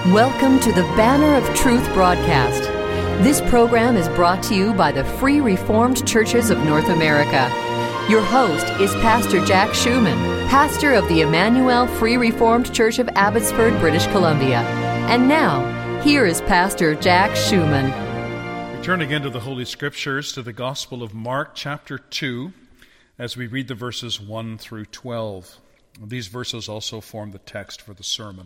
Welcome to the Banner of Truth broadcast. This program is brought to you by the Free Reformed Churches of North America. Your host is Pastor Jack Schumann, pastor of the Emmanuel Free Reformed Church of Abbotsford, British Columbia. And now, here is Pastor Jack Schumann. We turn again to the Holy Scriptures, to the Gospel of Mark, chapter 2, as we read the verses 1 through 12. These verses also form the text for the sermon.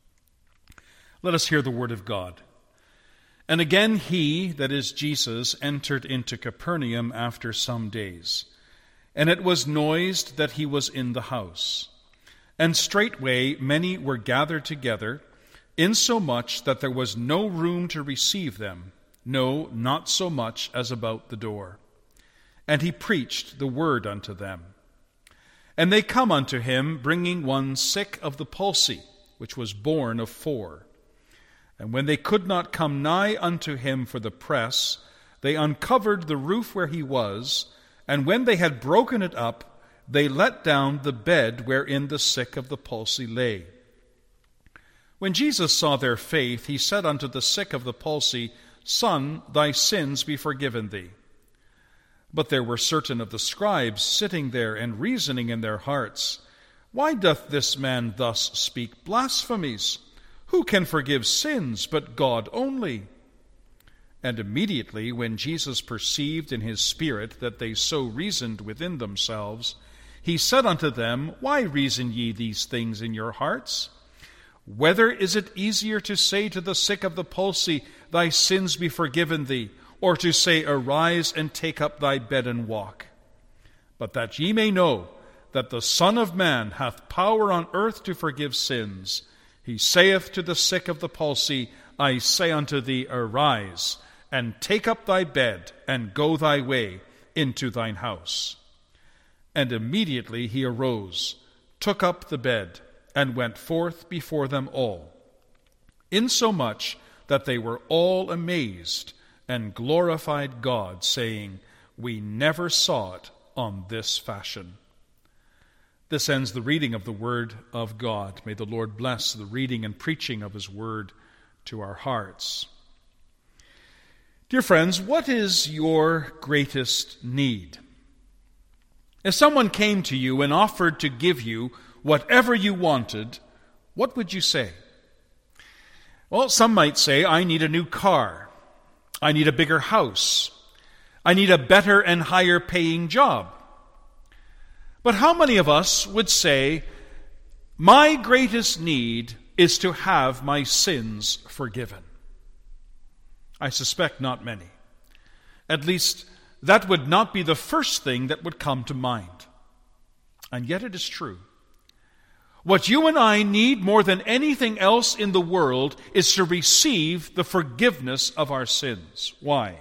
Let us hear the word of God. And again he, that is Jesus, entered into Capernaum after some days. And it was noised that he was in the house. And straightway many were gathered together, insomuch that there was no room to receive them, no, not so much as about the door. And he preached the word unto them. And they come unto him, bringing one sick of the palsy, which was born of 4. And when they could not come nigh unto him for the press, they uncovered the roof where he was, and when they had broken it up, they let down the bed wherein the sick of the palsy lay. When Jesus saw their faith, he said unto the sick of the palsy, Son, thy sins be forgiven thee. But there were certain of the scribes sitting there and reasoning in their hearts, Why doth this man thus speak blasphemies? Who can forgive sins but God only? And immediately when Jesus perceived in his spirit that they so reasoned within themselves, he said unto them, Why reason ye these things in your hearts? Whether is it easier to say to the sick of the palsy, Thy sins be forgiven thee, or to say, Arise and take up thy bed and walk? But that ye may know that the Son of Man hath power on earth to forgive sins, he saith to the sick of the palsy, I say unto thee, Arise, and take up thy bed, and go thy way into thine house. And immediately he arose, took up the bed, and went forth before them all, insomuch that they were all amazed, and glorified God, saying, We never saw it on this fashion. This ends the reading of the Word of God. May the Lord bless the reading and preaching of His Word to our hearts. Dear friends, what is your greatest need? If someone came to you and offered to give you whatever you wanted, what would you say? Well, some might say, I need a new car. I need a bigger house. I need a better and higher paying job. But how many of us would say, my greatest need is to have my sins forgiven? I suspect not many. At least, that would not be the first thing that would come to mind. And yet it is true. What you and I need more than anything else in the world is to receive the forgiveness of our sins. Why?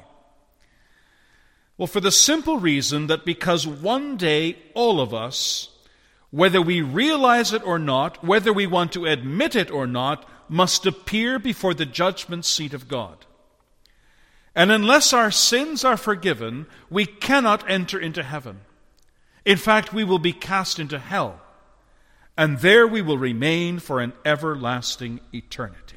Well, for the simple reason that because one day all of us, whether we realize it or not, whether we want to admit it or not, must appear before the judgment seat of God. And unless our sins are forgiven, we cannot enter into heaven. In fact, we will be cast into hell, and there we will remain for an everlasting eternity.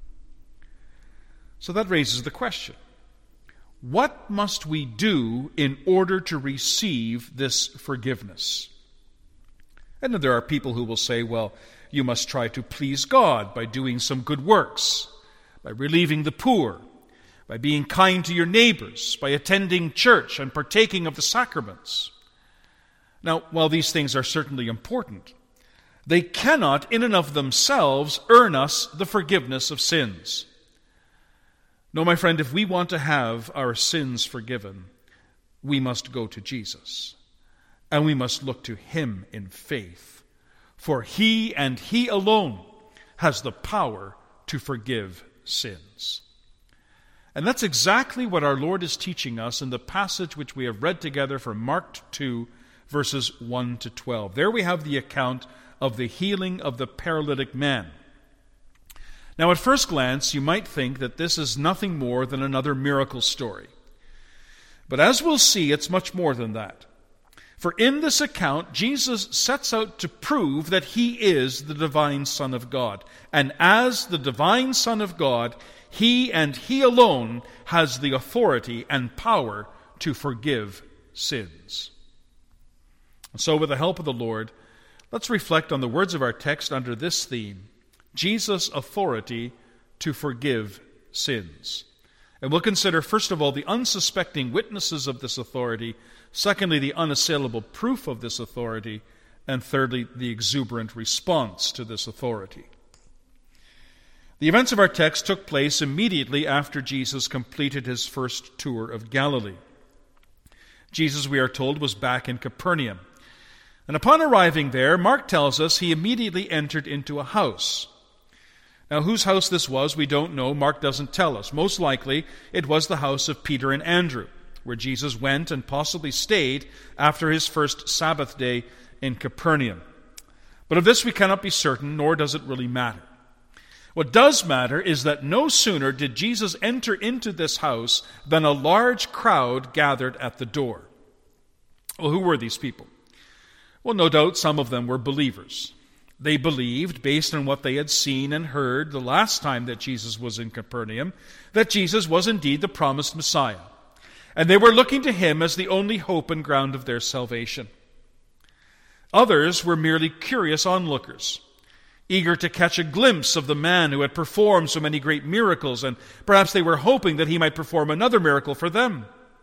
So that raises the question. What must we do in order to receive this forgiveness? And then there are people who will say, well, you must try to please God by doing some good works, by relieving the poor, by being kind to your neighbors, by attending church and partaking of the sacraments. Now, while these things are certainly important, they cannot in and of themselves earn us the forgiveness of sins. No, my friend, if we want to have our sins forgiven, we must go to Jesus, and we must look to Him in faith, for He and He alone has the power to forgive sins. And that's exactly what our Lord is teaching us in the passage which we have read together from Mark 2, verses 1 to 12. There we have the account of the healing of the paralytic man. Now, at first glance, you might think that this is nothing more than another miracle story. But as we'll see, it's much more than that. For in this account, Jesus sets out to prove that he is the divine Son of God. And as the divine Son of God, he and he alone has the authority and power to forgive sins. So with the help of the Lord, let's reflect on the words of our text under this theme, Jesus' authority to forgive sins. And we'll consider, first of all, the unsuspecting witnesses of this authority, secondly, the unassailable proof of this authority, and thirdly, the exuberant response to this authority. The events of our text took place immediately after Jesus completed his first tour of Galilee. Jesus, we are told, was back in Capernaum. And upon arriving there, Mark tells us he immediately entered into a house. Now, whose house this was, we don't know. Mark doesn't tell us. Most likely, it was the house of Peter and Andrew, where Jesus went and possibly stayed after his first Sabbath day in Capernaum. But of this we cannot be certain, nor does it really matter. What does matter is that no sooner did Jesus enter into this house than a large crowd gathered at the door. Well, who were these people? Well, no doubt some of them were believers. They believed, based on what they had seen and heard the last time that Jesus was in Capernaum, that Jesus was indeed the promised Messiah. And they were looking to him as the only hope and ground of their salvation. Others were merely curious onlookers, eager to catch a glimpse of the man who had performed so many great miracles, and perhaps they were hoping that he might perform another miracle for them.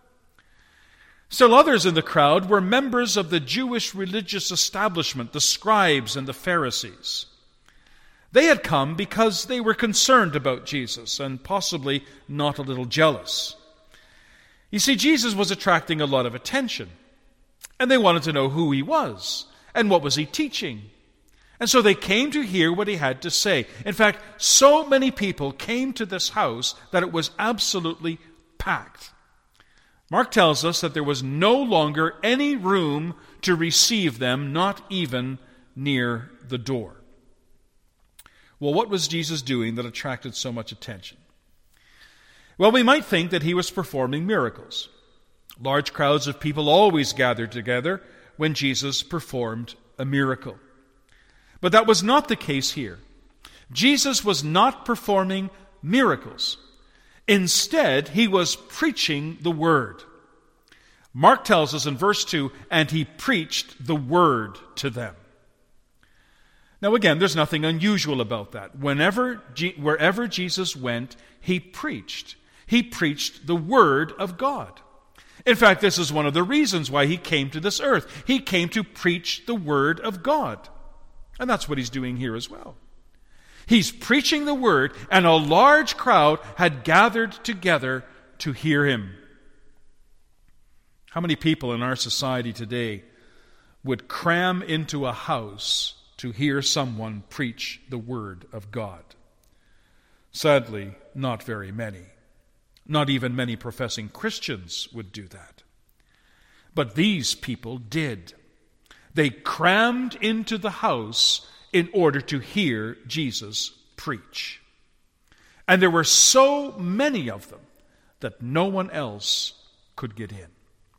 Still others in the crowd were members of the Jewish religious establishment, the scribes and the Pharisees. They had come because they were concerned about Jesus and possibly not a little jealous. You see, Jesus was attracting a lot of attention, and they wanted to know who he was and what was he teaching. And so they came to hear what he had to say. In fact, so many people came to this house that it was absolutely packed. Mark tells us that there was no longer any room to receive them, not even near the door. Well, what was Jesus doing that attracted so much attention? Well, we might think that he was performing miracles. Large crowds of people always gathered together when Jesus performed a miracle. But that was not the case here. Jesus was not performing miracles. Instead, he was preaching the word. Mark tells us in verse 2, and he preached the word to them. Now again, there's nothing unusual about that. Wherever Jesus went, he preached. He preached the word of God. In fact, this is one of the reasons why he came to this earth. He came to preach the word of God. And that's what he's doing here as well. He's preaching the word, and a large crowd had gathered together to hear him. How many people in our society today would cram into a house to hear someone preach the word of God? Sadly, not very many. Not even many professing Christians would do that. But these people did. They crammed into the house in order to hear Jesus preach. And there were so many of them that no one else could get in.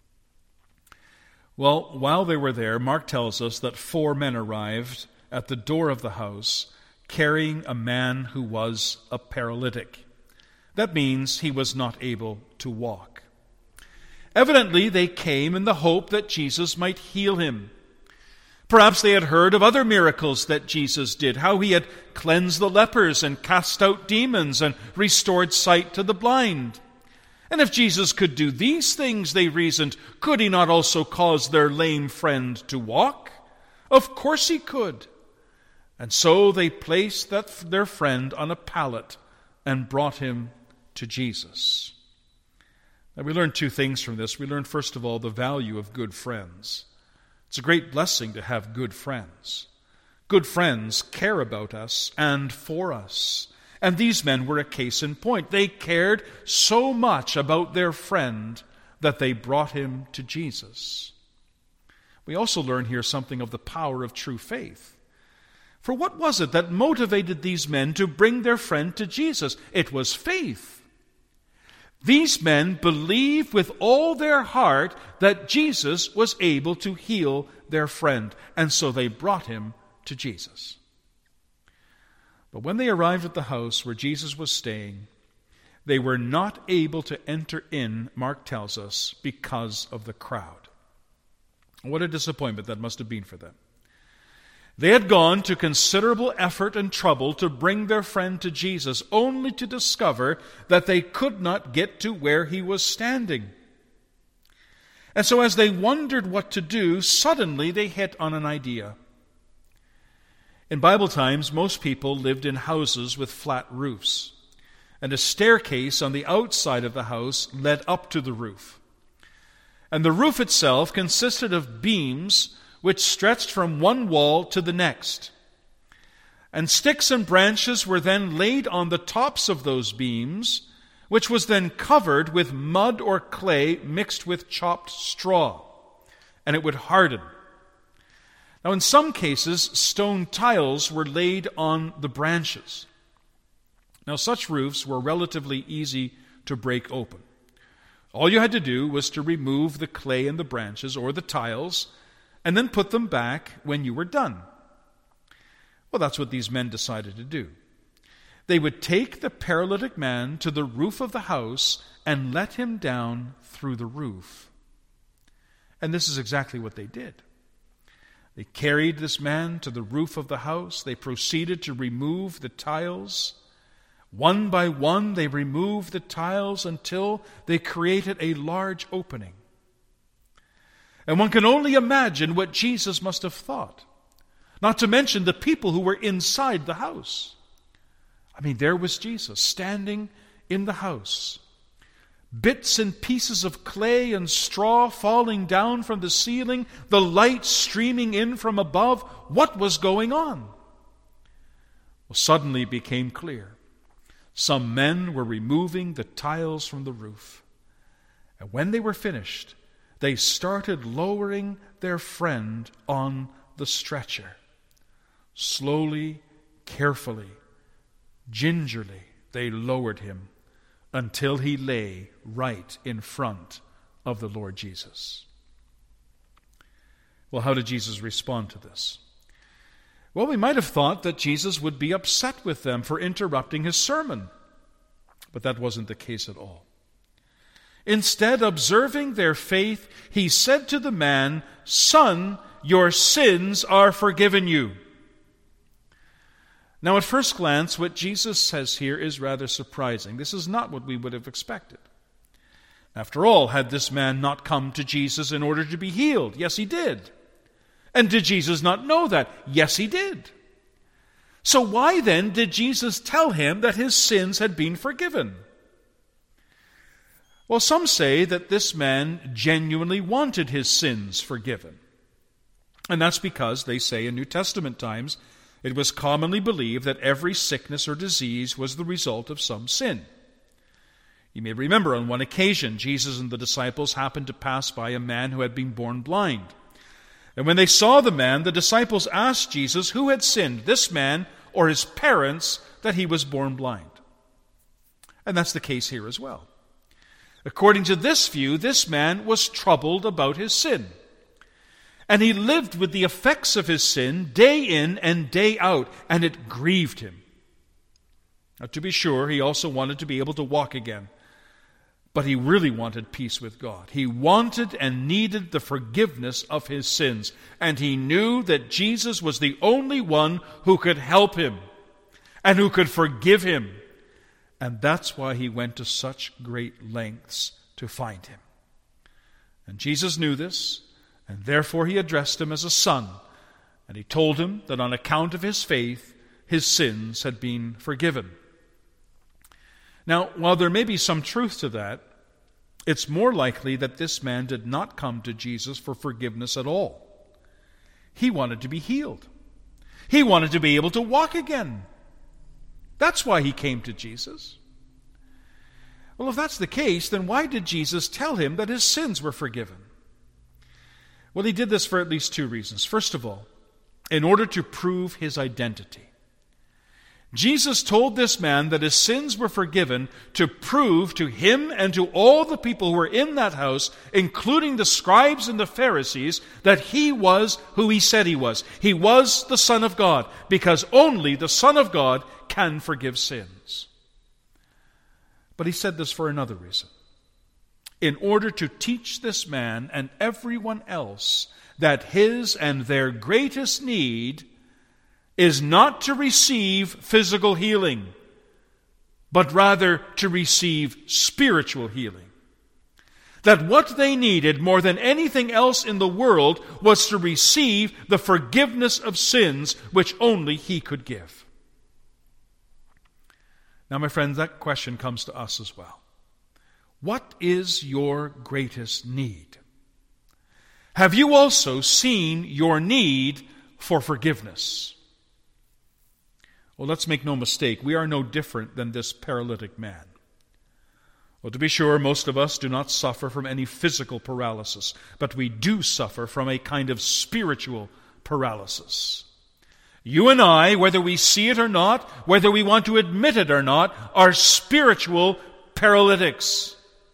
Well, while they were there, Mark tells us that 4 men arrived at the door of the house carrying a man who was a paralytic. That means he was not able to walk. Evidently, they came in the hope that Jesus might heal him. Perhaps they had heard of other miracles that Jesus did, how he had cleansed the lepers and cast out demons and restored sight to the blind. And if Jesus could do these things, they reasoned, could he not also cause their lame friend to walk? Of course he could. And so they placed their friend on a pallet and brought him to Jesus. Now we learn 2 things from this. We learn, first of all, the value of good friends. It's a great blessing to have good friends. Good friends care about us and for us. And these men were a case in point. They cared so much about their friend that they brought him to Jesus. We also learn here something of the power of true faith. For what was it that motivated these men to bring their friend to Jesus? It was faith. These men believed with all their heart that Jesus was able to heal their friend, and so they brought him to Jesus. But when they arrived at the house where Jesus was staying, they were not able to enter in, Mark tells us, because of the crowd. What a disappointment that must have been for them. They had gone to considerable effort and trouble to bring their friend to Jesus, only to discover that they could not get to where he was standing. And so as they wondered what to do, suddenly they hit on an idea. In Bible times, most people lived in houses with flat roofs, and a staircase on the outside of the house led up to the roof. And the roof itself consisted of beams which stretched from one wall to the next. And sticks and branches were then laid on the tops of those beams, which was then covered with mud or clay mixed with chopped straw, and it would harden. Now, in some cases, stone tiles were laid on the branches. Now, such roofs were relatively easy to break open. All you had to do was to remove the clay and the branches or the tiles and then put them back when you were done. Well, that's what these men decided to do. They would take the paralytic man to the roof of the house and let him down through the roof. And this is exactly what they did. They carried this man to the roof of the house. They proceeded to remove the tiles. One by one, they removed the tiles until they created a large opening. And one can only imagine what Jesus must have thought, not to mention the people who were inside the house. I mean, there was Jesus standing in the house. Bits and pieces of clay and straw falling down from the ceiling, the light streaming in from above. What was going on? Well, suddenly it became clear. Some men were removing the tiles from the roof. And when they were finished, they started lowering their friend on the stretcher. Slowly, carefully, gingerly, they lowered him until he lay right in front of the Lord Jesus. Well, how did Jesus respond to this? Well, we might have thought that Jesus would be upset with them for interrupting his sermon, but that wasn't the case at all. Instead, observing their faith, he said to the man, "Son, your sins are forgiven you." Now, at first glance, what Jesus says here is rather surprising. This is not what we would have expected. After all, had this man not come to Jesus in order to be healed? Yes, he did. And did Jesus not know that? Yes, he did. So why then did Jesus tell him that his sins had been forgiven? Well, some say that this man genuinely wanted his sins forgiven. And that's because, they say in New Testament times, it was commonly believed that every sickness or disease was the result of some sin. You may remember on one occasion, Jesus and the disciples happened to pass by a man who had been born blind. And when they saw the man, the disciples asked Jesus who had sinned, this man or his parents, that he was born blind. And that's the case here as well. According to this view, this man was troubled about his sin. And he lived with the effects of his sin day in and day out, and it grieved him. Now, to be sure, he also wanted to be able to walk again. But he really wanted peace with God. He wanted and needed the forgiveness of his sins. And he knew that Jesus was the only one who could help him and who could forgive him. And that's why he went to such great lengths to find him. And Jesus knew this, and therefore he addressed him as a son. And he told him that on account of his faith, his sins had been forgiven. Now, while there may be some truth to that, it's more likely that this man did not come to Jesus for forgiveness at all. He wanted to be healed. He wanted to be able to walk again. That's why he came to Jesus. Well, if that's the case, then why did Jesus tell him that his sins were forgiven? Well, he did this for at least two reasons. First of all, in order to prove his identity. Jesus told this man that his sins were forgiven to prove to him and to all the people who were in that house, including the scribes and the Pharisees, that he was who he said he was. He was the Son of God, because only the Son of God can forgive sins. But he said this for another reason. In order to teach this man and everyone else that his and their greatest need is not to receive physical healing, but rather to receive spiritual healing. That what they needed more than anything else in the world was to receive the forgiveness of sins which only he could give. Now, my friends, that question comes to us as well. What is your greatest need? Have you also seen your need for forgiveness? Well, let's make no mistake, we are no different than this paralytic man. Well, to be sure, most of us do not suffer from any physical paralysis, but we do suffer from a kind of spiritual paralysis. You and I, whether we see it or not, whether we want to admit it or not, are spiritual paralytics.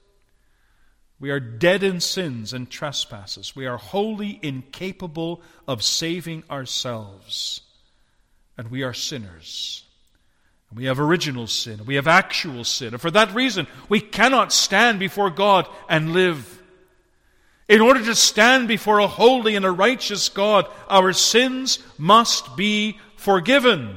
We are dead in sins and trespasses. We are wholly incapable of saving ourselves. And we are sinners. And we have original sin. We have actual sin. And for that reason, we cannot stand before God and live. In order to stand before a holy and a righteous God, our sins must be forgiven.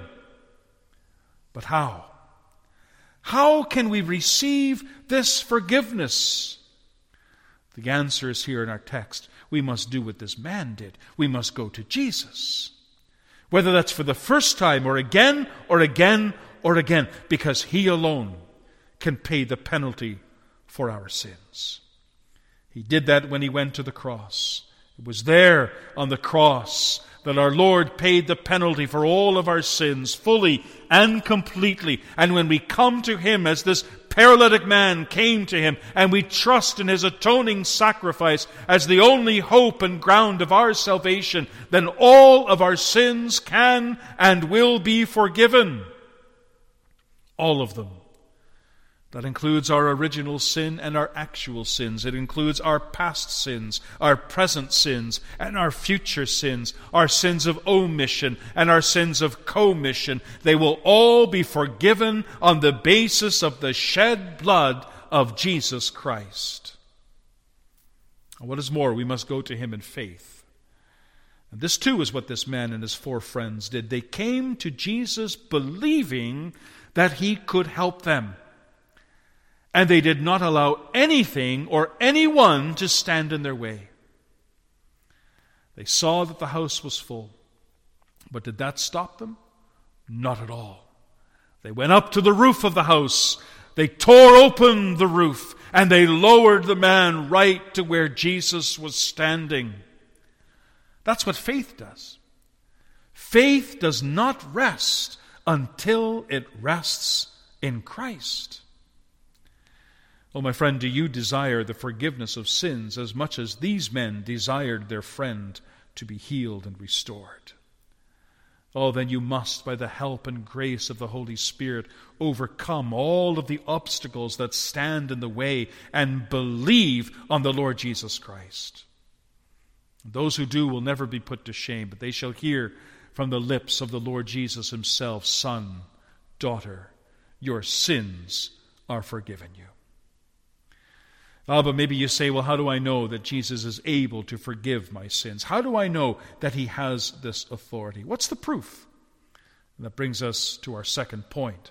But how? How can we receive this forgiveness? The answer is here in our text. We must do what this man did. We must go to Jesus. Whether that's for the first time or again or again or again, because He alone can pay the penalty for our sins. He did that when He went to the cross. It was there on the cross that our Lord paid the penalty for all of our sins fully and completely. And when we come to Him as this paralytic man came to Him, and we trust in His atoning sacrifice as the only hope and ground of our salvation, then all of our sins can and will be forgiven. All of them. That includes our original sin and our actual sins. It includes our past sins, our present sins, and our future sins, our sins of omission and our sins of commission. They will all be forgiven on the basis of the shed blood of Jesus Christ. And what is more, we must go to Him in faith. And this too is what this man and his 4 friends did. They came to Jesus believing that He could help them. And they did not allow anything or anyone to stand in their way. They saw that the house was full. But did that stop them? Not at all. They went up to the roof of the house. They tore open the roof. And they lowered the man right to where Jesus was standing. That's what faith does. Faith does not rest until it rests in Christ. Oh, my friend, do you desire the forgiveness of sins as much as these men desired their friend to be healed and restored? Oh, then you must, by the help and grace of the Holy Spirit, overcome all of the obstacles that stand in the way and believe on the Lord Jesus Christ. Those who do will never be put to shame, but they shall hear from the lips of the Lord Jesus Himself, Son, daughter, your sins are forgiven you. But maybe you say, well, how do I know that Jesus is able to forgive my sins? How do I know that He has this authority? What's the proof? And that brings us to our second point.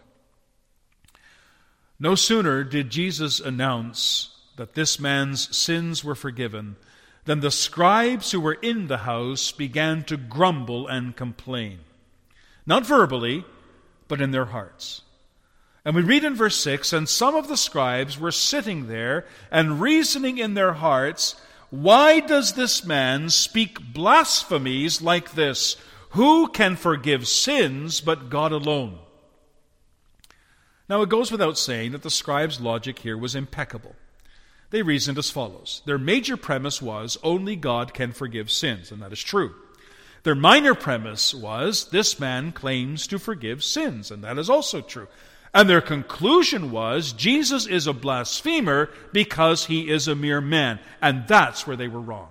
No sooner did Jesus announce that this man's sins were forgiven than the scribes who were in the house began to grumble and complain. Not verbally, but in their hearts. And we read in verse 6, and some of the scribes were sitting there and reasoning in their hearts, why does this man speak blasphemies like this? Who can forgive sins but God alone? Now it goes without saying that the scribes' logic here was impeccable. They reasoned as follows. Their major premise was only God can forgive sins, and that is true. Their minor premise was, this man claims to forgive sins, and that is also true. And their conclusion was, Jesus is a blasphemer because he is a mere man. And that's where they were wrong.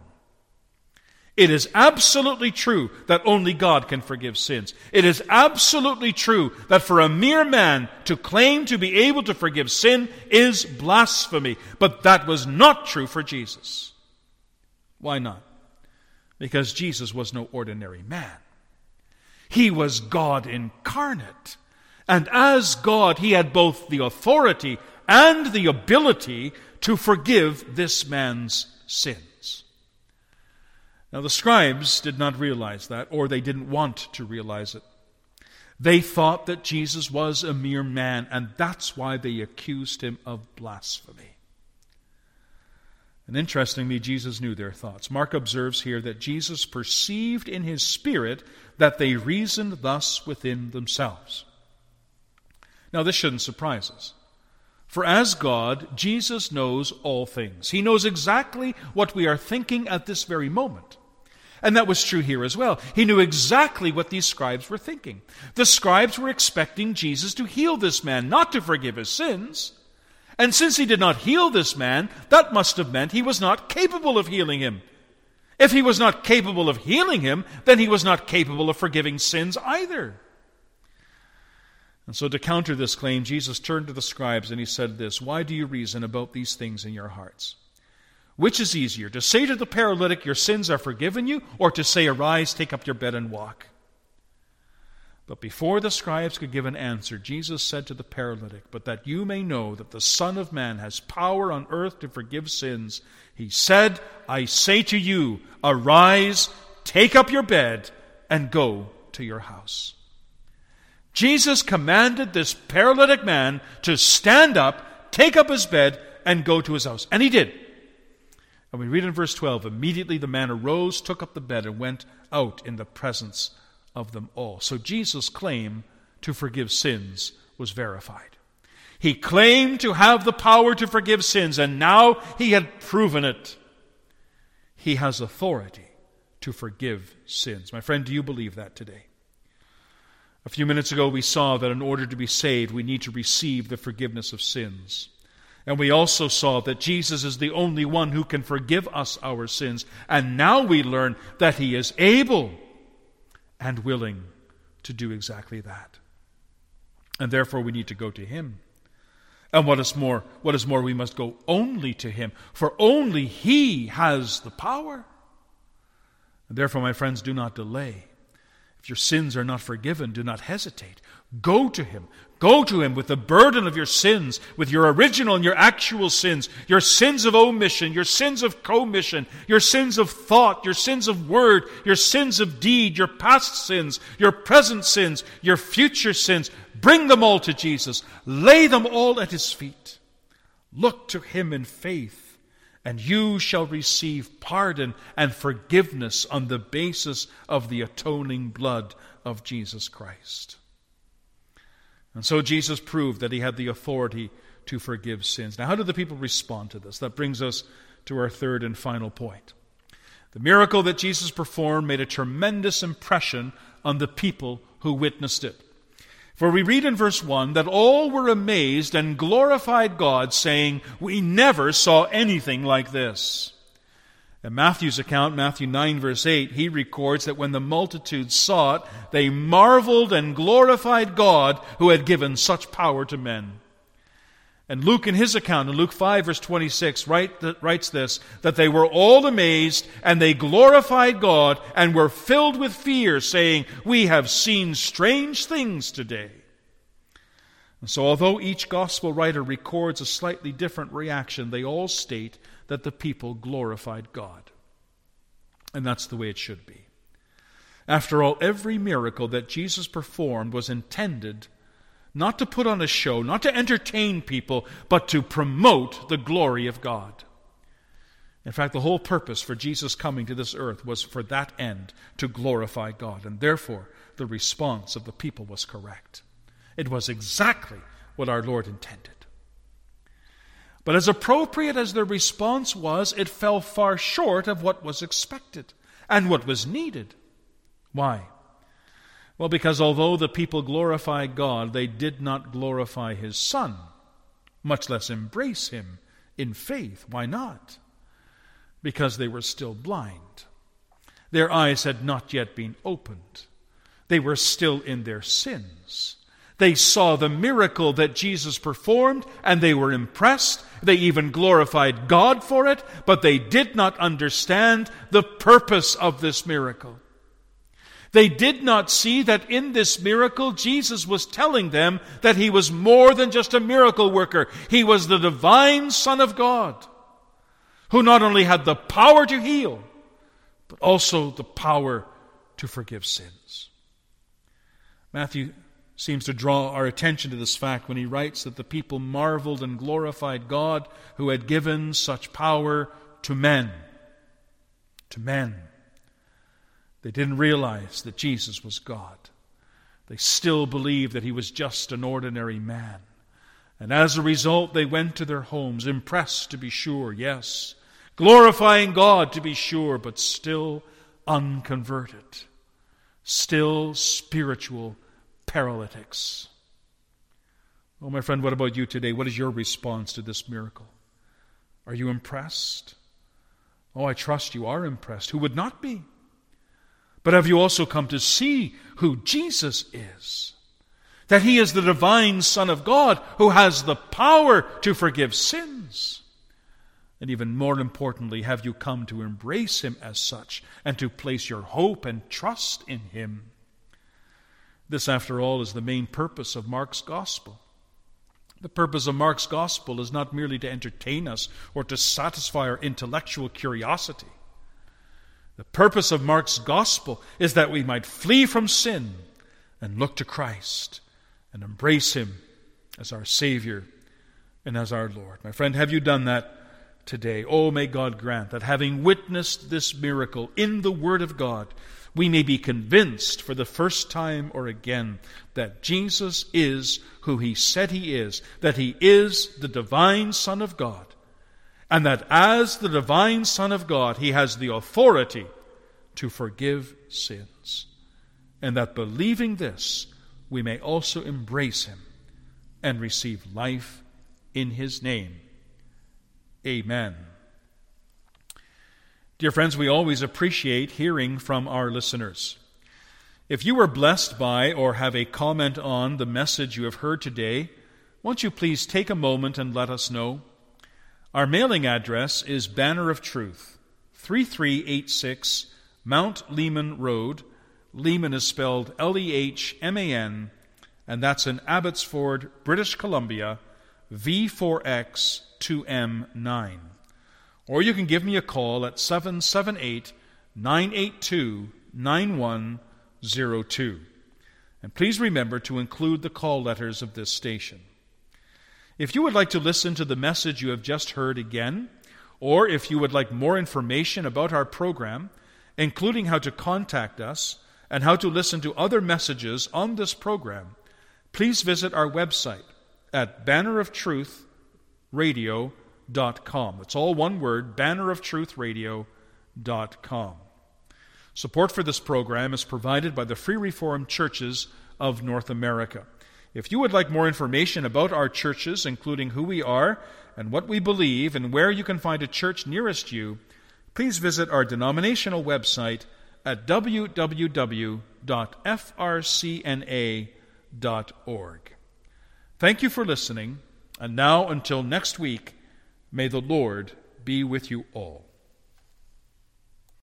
It is absolutely true that only God can forgive sins. It is absolutely true that for a mere man to claim to be able to forgive sin is blasphemy. But that was not true for Jesus. Why not? Because Jesus was no ordinary man. He was God incarnate. And as God, he had both the authority and the ability to forgive this man's sins. Now, the scribes did not realize that, or they didn't want to realize it. They thought that Jesus was a mere man, and that's why they accused him of blasphemy. And interestingly, Jesus knew their thoughts. Mark observes here that Jesus perceived in his spirit that they reasoned thus within themselves. Now, this shouldn't surprise us. For as God, Jesus knows all things. He knows exactly what we are thinking at this very moment. And that was true here as well. He knew exactly what these scribes were thinking. The scribes were expecting Jesus to heal this man, not to forgive his sins. And since he did not heal this man, that must have meant he was not capable of healing him. If he was not capable of healing him, then he was not capable of forgiving sins either. And so to counter this claim, Jesus turned to the scribes and he said this, "Why do you reason about these things in your hearts? Which is easier, to say to the paralytic, your sins are forgiven you, or to say, arise, take up your bed and walk?" But before the scribes could give an answer, Jesus said to the paralytic, "But that you may know that the Son of Man has power on earth to forgive sins, he said, I say to you, arise, take up your bed, and go to your house." Jesus commanded this paralytic man to stand up, take up his bed, and go to his house. And he did. And we read in verse 12, immediately the man arose, took up the bed, and went out in the presence of them all. So Jesus' claim to forgive sins was verified. He claimed to have the power to forgive sins, and now he had proven it. He has authority to forgive sins. My friend, do you believe that today? A few minutes ago we saw that in order to be saved, we need to receive the forgiveness of sins. And we also saw that Jesus is the only one who can forgive us our sins. And now we learn that he is able and willing to do exactly that. And therefore we need to go to him. And what is more, we must go only to him, for only he has the power. And therefore, my friends, do not delay. If your sins are not forgiven, do not hesitate. Go to him. Go to him with the burden of your sins, with your original and your actual sins, your sins of omission, your sins of commission, your sins of thought, your sins of word, your sins of deed, your past sins, your present sins, your future sins. Bring them all to Jesus. Lay them all at his feet. Look to him in faith, and you shall receive pardon and forgiveness on the basis of the atoning blood of Jesus Christ. And so Jesus proved that he had the authority to forgive sins. Now, how did the people respond to this? That brings us to our third and final point. The miracle that Jesus performed made a tremendous impression on the people who witnessed it. For we read in verse 1 that all were amazed and glorified God, saying, "We never saw anything like this." In Matthew's account, Matthew 9, verse 8, he records that when the multitude saw it, they marveled and glorified God who had given such power to men. And Luke, in his account, in Luke 5, verse 26, writes this, that they were all amazed, and they glorified God, and were filled with fear, saying, "We have seen strange things today." And so although each gospel writer records a slightly different reaction, they all state that the people glorified God. And that's the way it should be. After all, every miracle that Jesus performed was intended not to put on a show, not to entertain people, but to promote the glory of God. In fact, the whole purpose for Jesus coming to this earth was for that end, to glorify God. And therefore, the response of the people was correct. It was exactly what our Lord intended. But as appropriate as their response was, it fell far short of what was expected and what was needed. Why? Well, because although the people glorified God, they did not glorify His Son, much less embrace Him in faith. Why not? Because they were still blind. Their eyes had not yet been opened. They were still in their sins. They saw the miracle that Jesus performed, and they were impressed. They even glorified God for it, but they did not understand the purpose of this miracle. They did not see that in this miracle, Jesus was telling them that He was more than just a miracle worker. He was the divine Son of God, who not only had the power to heal, but also the power to forgive sins. Matthew seems to draw our attention to this fact when he writes that the people marveled and glorified God who had given such power to men. To men. They didn't realize that Jesus was God. They still believed that He was just an ordinary man. And as a result, they went to their homes, impressed to be sure, yes, glorifying God to be sure, but still unconverted, still spiritual paralytics. Oh, my friend, what about you today? What is your response to this miracle? Are you impressed? Oh, I trust you are impressed. Who would not be? But have you also come to see who Jesus is? That He is the divine Son of God who has the power to forgive sins. And even more importantly, have you come to embrace Him as such and to place your hope and trust in Him? This, after all, is the main purpose of Mark's Gospel. The purpose of Mark's Gospel is not merely to entertain us or to satisfy our intellectual curiosity. The purpose of Mark's Gospel is that we might flee from sin and look to Christ and embrace Him as our Savior and as our Lord. My friend, have you done that today? Oh, may God grant that having witnessed this miracle in the Word of God, we may be convinced for the first time or again that Jesus is who He said He is, that He is the divine Son of God, and that as the divine Son of God, He has the authority to forgive sins. And that believing this, we may also embrace Him and receive life in His name. Amen. Dear friends, we always appreciate hearing from our listeners. If you were blessed by or have a comment on the message you have heard today, won't you please take a moment and let us know? Our mailing address is Banner of Truth, 3386 Mount Lehman Road. Lehman is spelled Lehman, and that's in Abbotsford, British Columbia, V4X 2M9. Or you can give me a call at 778-982-9102. And please remember to include the call letters of this station. If you would like to listen to the message you have just heard again, or if you would like more information about our program, including how to contact us and how to listen to other messages on this program, please visit our website at banneroftruthradio.com. It's all one word, banneroftruthradio.com. Support for this program is provided by the Free Reformed Churches of North America. If you would like more information about our churches, including who we are and what we believe and where you can find a church nearest you, please visit our denominational website at www.frcna.org. Thank you for listening, and now until next week, may the Lord be with you all.